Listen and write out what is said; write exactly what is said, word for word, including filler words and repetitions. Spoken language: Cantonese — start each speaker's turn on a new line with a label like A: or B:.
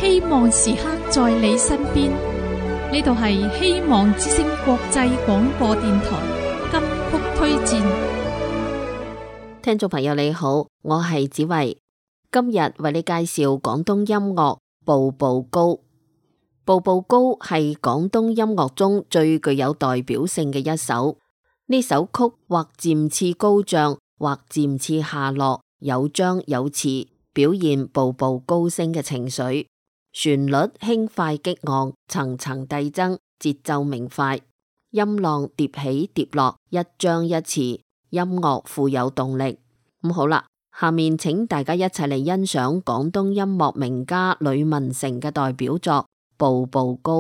A: 希望時刻在你身邊。呢度係希望之聲國際廣播電台金曲推薦。
B: 聽眾朋友你好，我係子慧，今日為你介紹廣東音樂步步高。步步高係廣東音樂中最具有代表性嘅一首。呢首曲或漸次高漲，或漸次下落，有張有弛，表現步步高升嘅情緒。旋律輕快激昂，層層遞增，節奏明快，音浪疊起疊落，一張一弛，音樂富有動力。咁好啦，下面請大家一齊嚟欣賞廣東音樂名家呂文成嘅代表作《步步高》。